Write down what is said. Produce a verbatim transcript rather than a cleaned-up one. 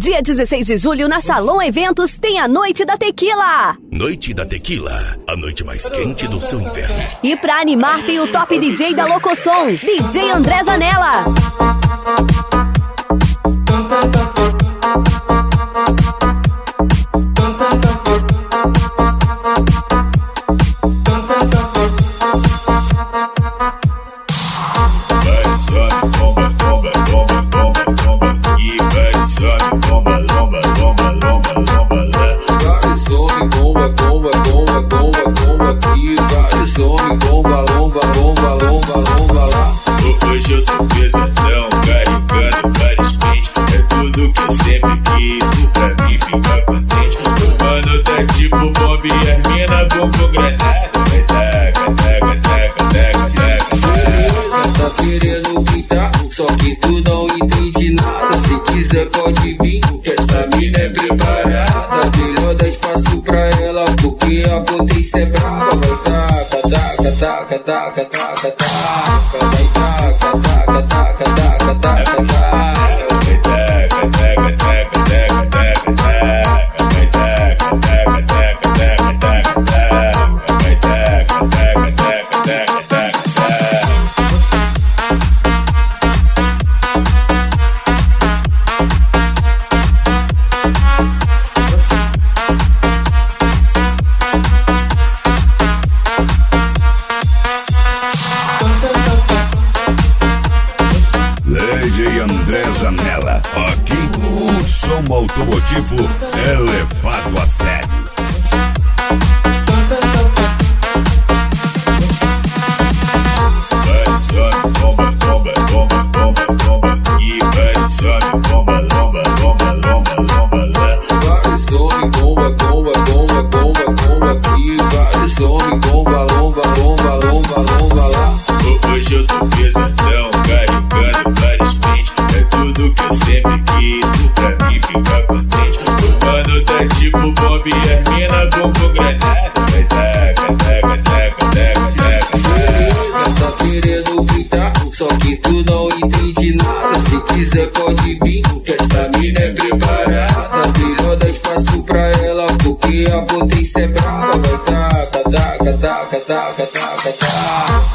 Dia dezesseis de julho, na Shalom Eventos, tem a Noite da Tequila. Noite da Tequila, a noite mais quente do seu inverno. E pra animar tem o top D J da Locosom, D J André Zanella. Pode vir, que essa mina é preparada. Melhor dar espaço pra ela, porque a potência é brava. Vai taca, taca, taca, taca, taca, taca. Vai taca, taca, taca, taca, taca, taca. Vai taca, taca, taca, taca, taca, taca. Vai taca, taca, taca, taca, taca, taca. Vai taca, taca, taca, taca, taca, taca. D J André Zanella, aqui o som automotivo é levado a sério. Vai, sobe, bomba, bomba, bomba, bomba, bomba. E vai, sobe, bomba, lomba, lomba, lomba, lomba, lá. Vai, sobe, bomba, bomba, bomba, bomba, bomba. E vai, sobe, bomba, lomba, lomba, lomba, lomba, lá. Hoje eu tô pesadão, carregando vários pentes. É tudo que eu sempre quis, pra mim ficar contente. O mano tá tipo Bob e as mina bombou granada. Vai taca, taca, taca, taca, taca. Beleza, tá querendo pintar, só que tu não entende nada. Se quiser pode vir, que essa mina é preparada. Melhor dar espaço pra ela, porque a potência é brava. Vai taca, taca, taca, taca, taca, taca.